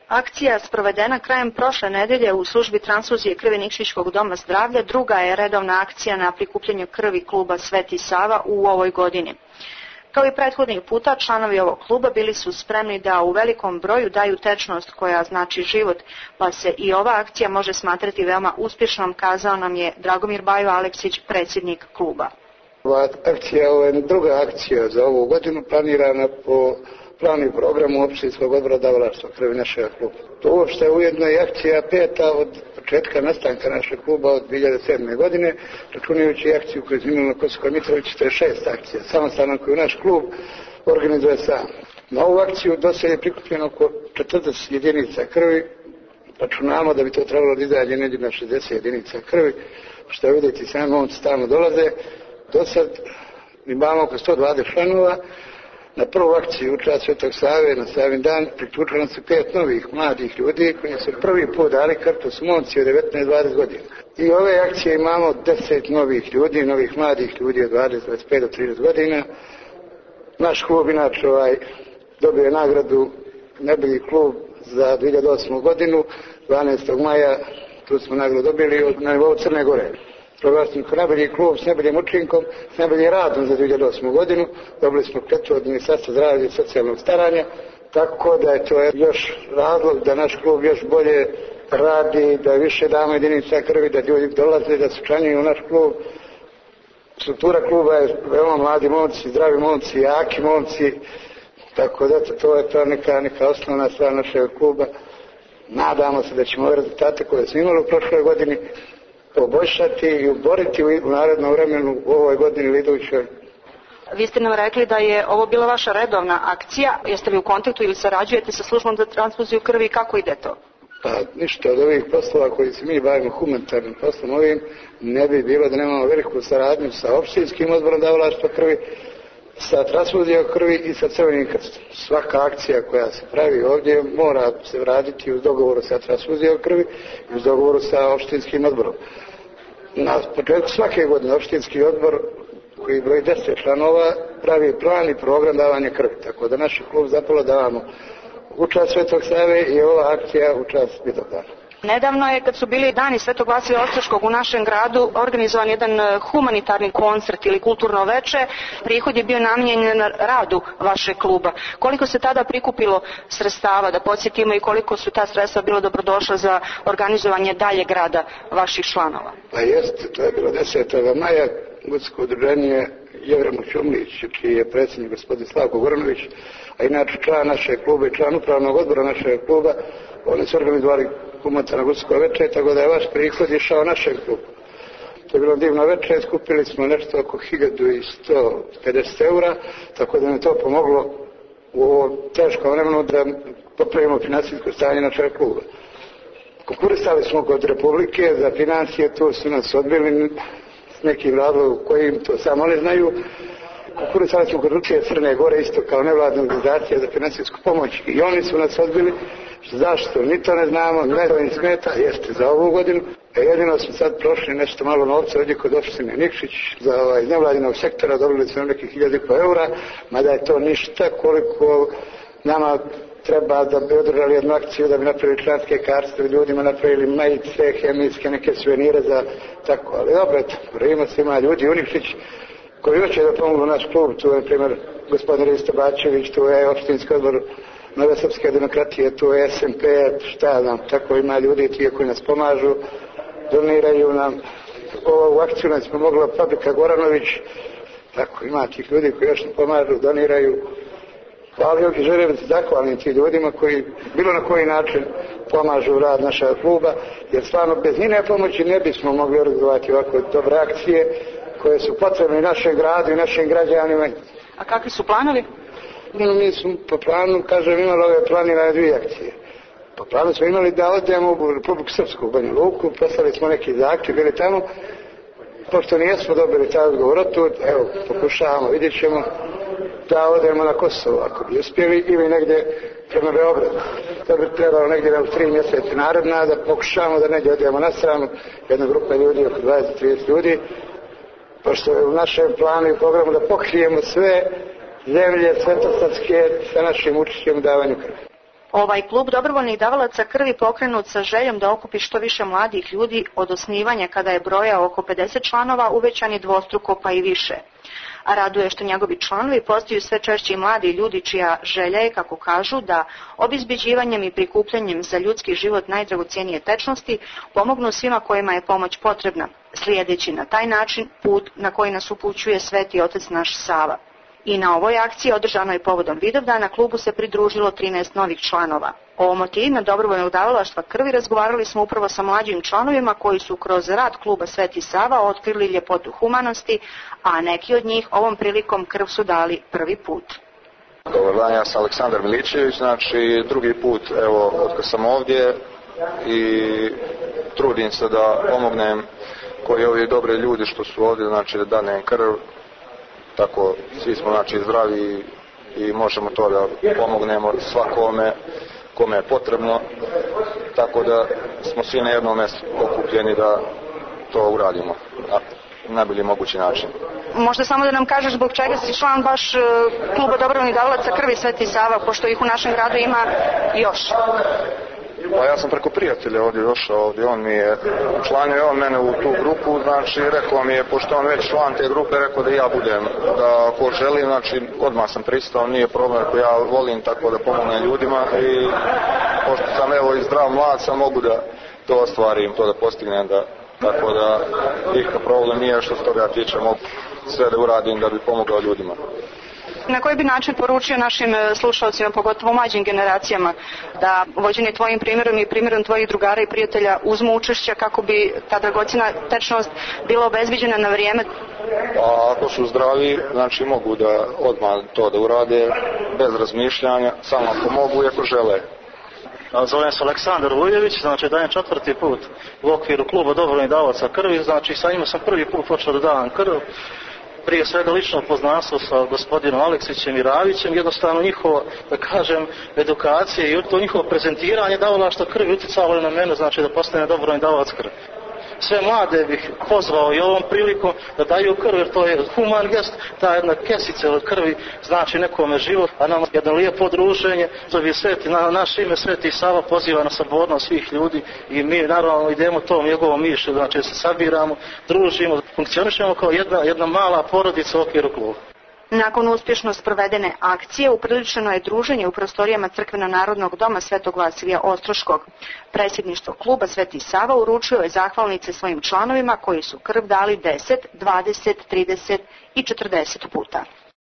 Akcija sprovedena krajem prošle nedelje u službi transfuzije krvi Nikšićkog doma zdravlja druga je redovna akcija na prikupljanju krvi kluba Sveti Sava u ovoj godini. Kao i prethodnih puta, članovi ovog kluba bili su spremni da u velikom broju daju tečnost koja znači život, pa se i ova akcija može smatrati veoma uspješnom, kazao nam je Dragomir Bajo Aleksić, predsjednik kluba. Ova akcija je druga akcija za ovu godinu, planirana po planu i programu općinskog odbora davalaštva krvi našeg kluba. To uopšte je ujedno i akcija peta od početka nastanka našeg kluba od 2007. godine, računajući akciju koju smo imali na Kosovskoj Mitrovici, to je 6 akcija, samostalno koju naš klub organizuje sam. Na ovu akciju do sada je prikupljeno oko 40 jedinica krvi, računamo da bi to trebalo da izađe negdje na 60 jedinica krvi, što vidite sami momci tamo dolaze. Do sad imamo oko 120 članova. Na prvu akciju u čast Svetog Save na Savin dan priključeno su 5 novih mladih ljudi koji su prvi put dali krv, to su momci od 19-20 godina. I ove akcije imamo 10 novih ljudi, novih mladih ljudi od 20-25 do 30 godina. Naš klub inače dobio je nagradu najbolji klub za 2008. godinu, 12. maja, tu smo nagradu dobili na nivou Crne Gore. Proglasni kao najbolji klub s najboljim učinkom, s najboljim radom za 2008. godinu. Dobili smo kletvu od Ministarstva zdravlja i socijalnog staranja, tako da je to još razlog da naš klub još bolje radi, da više damo jedinica krvi, da ljudi dolaze, da se učlanjuju u naš klub. Struktura kluba je veoma mladi momci, zdravi momci, jaki momci, tako da to je to neka osnovna stvar našeg kluba. Nadamo se da ćemo ove rezultate koje smo imali u prošloj godini poboljšati i uboriti u narednom vremenu u ovoj godini ili idućoj. Vi ste nam rekli da je ovo bila vaša redovna akcija. Jeste li u kontaktu ili sarađujete sa službom za transfuziju krvi i kako ide to? Pa ništa od ovih poslova koji se mi bavimo humanitarnim poslom ovim ne bi bilo da nemamo veliku saradnju sa opštinskim odborom davalaštva krvi, sa transfuzijom krvi i sa Crvenim krstom. Svaka akcija koja se pravi ovdje mora se raditi uz dogovoru sa transfuzijom krvi i uz dogovoru sa opštinskim odborom. Na početku svake godine opštinski odbor koji broji 10 članova pravi plan i program davanja krvi. Tako da naš klub zapravo davamo u čast Svetog Save i ova akcija u čast Vidovdana. Nedavno je, kad su bili dani Svetog Vasilija Ostroškog u našem gradu, organizovan jedan humanitarni koncert ili kulturno veče. Prihod je bio namijenjen na radu vašeg kluba. Koliko se tada prikupilo sredstava, da podsjetimo, i koliko su ta sredstva bilo dobrodošla za organizovanje daljeg rada vaših članova? Pa jeste, to je bilo 10. maja. Gudsko udruženje Jevremo Ćumlić, čiji je predsjednik gospodin Slavko Goranović, a inače član našeg kluba i član upravnog odbora našeg kluba, oni su organizovali humanitarno gudsko večer, tako da je vaš prihod išao našeg kluba. To je bilo divno večer, skupili smo nešto oko 1150 eura, tako da nam to pomoglo u ovom teškom vremenu da popravimo finansijsko stanje našeg kluba. Konkurisali smo kod Republike za financije, tu su nas odbili s nekim razlogom kojim to samo ne znaju. Konkurisali smo kod Ručije Crne Gore isto kao nevladna organizacija za financijsku pomoć i oni su nas odbili. Zašto? Ni to ne znamo, ne to im smeta, jeste za ovu godinu. Jedino smo sad prošli nešto malo novca ovdje kod opštine Nikšić za iz nevladinog sektora, dobili smo nekih 1000 eura, mada je to ništa koliko nama treba da bi održali jednu akciju, da bi napravili članske karte, ljudima napravili majice, hemijske, neke suvenire za tako, ali dobro, ima svima ljudi u Nikšić koji hoće da pomogu naš klub, tu je, na primjer, gospodin Risto Bačević, tu je opštinski odbor Nove Srpske demokratije, tu je SMP, šta znam, tako ima ljudi ti koji nas pomažu, doniraju nam. Ovu akciju nas pomogla Fabrika Goranović, tako ima tih ljudi koji još nam pomažu, doniraju. Ali i želim da se zahvalim tim ljudima koji bilo na koji način pomažu rad našeg kluba, jer stvarno bez njene pomoći ne bismo mogli organizovati ovako dobre akcije koje su potrebne našem gradu i našim građanima. A kakvi su planovi? Mi smo po planu, kažem, imali ove planirane 2 akcije. Po planu smo imali da odemo u Republiku Srpsku, u Banja Luku, poslali smo neki zahtjev, bili tamo. Pošto nijesmo dobili taj odgovor od tu, evo, pokušavamo, vidjet ćemo da odemo na Kosovo, ako bi uspjeli, ili negdje prema Beogradu. To bi trebalo negdje u 3 mjeseca naredna, da pokušavamo da negdje odemo na stranu, jedna grupa ljudi, oko 20-30 ljudi, pošto je u našem planu i programu da pokrijemo sve zemlje svetosavske sa našim učešćem u davanju krvi. Ovaj klub dobrovoljnih davalaca krvi pokrenut sa željom da okupi što više mladih ljudi od osnivanja kada je broja oko 50 članova uvećan je dvostruko pa i više. A raduje što njegovi članovi postaju sve češće i mladi ljudi čija želja je, kako kažu, da obezbeđivanjem i prikupljanjem za ljudski život najdragocjenije tečnosti pomognu svima kojima je pomoć potrebna, slijedeći na taj način put na koji nas upućuje Sveti Otac naš Sava. I na ovoj akciji, održanoj povodom Vidovdana, klubu se pridružilo 13 novih članova. O motivima dobrovoljnog davalaštva krvi razgovarali smo upravo sa mlađim članovima koji su kroz rad kluba Sveti Sava otkrili ljepotu humanosti, a neki od njih ovom prilikom krv su dali prvi put. Dobar dan, ja sam Aleksandar Milićević, znači drugi put evo otkad sam ovdje i trudim se da pomognem koji ovi dobre ljudi što su ovdje, znači da danem krv. Tako svi smo znači zdravi i možemo to da pomognemo svakome kome je potrebno, tako da smo svi na jednom mjestu okupljeni da to uradimo na najbolji mogući način. Možda samo da nam kažeš zbog čega si član baš kluba dobrovoljnih davalaca krvi Sveti Sava, pošto ih u našem gradu ima još. Pa ja sam preko prijatelja ovdje došao, ovdje on mi je učlanio mene u tu grupu, znači rekao mi je, pošto on već član te grupe, rekao da ja budem, da ako želim, znači odmah sam pristao, nije problem, ako ja volim tako da pomognem ljudima i pošto sam evo i zdrav mlad, sam mogu da to ostvarim, to da postignem, tako da nikakav problem nije što se toga tiče, mogu sve da uradim da bi pomogao ljudima. Na koji bi način poručio našim slušalcima, pogotovo mlađim generacijama, da vođeni tvojim primjerom i primjerom tvojih drugara i prijatelja uzmu učešća kako bi ta dragocjena tečnost bila obezbeđena na vrijeme? A ako su zdravi, znači mogu da odmah to da urade bez razmišljanja, samo ako mogu i ako žele. Zovem se Aleksandar Vujević, znači dajem 4. put u okviru kluba dobrovoljnih davalaca krvi, znači sa njima sam prvi put počeo da davam krv. Prije svega lično poznanstvo sa gospodinom Aleksićem i Ravićem, jednostavno njihovo, da kažem, edukacije i to njihovo prezentiranje davalaštva krvi utjecalo je na mene, znači da postane dobrovoljni davalac krvi. Sve mlade bih pozvao i ovom prilikom da daju krv, jer to je human gest, ta jedna kesica od krvi znači nekome život, a nam jedno lijepo druženje, zove Sveti, na naše ime Sveti Sava poziva na sabornost svih ljudi i mi naravno idemo tom njegovom mišlju, znači se sabiramo, družimo, funkcionišemo kao jedna mala porodica u okviru kluba. Nakon uspješno sprovedene akcije upriličeno je druženje u prostorijama Crkveno-narodnog doma Svetog Vasilija Ostroškog. Predsjedništvo kluba Sveti Sava uručio je zahvalnice svojim članovima koji su krv dali 10, 20, 30 i 40 puta.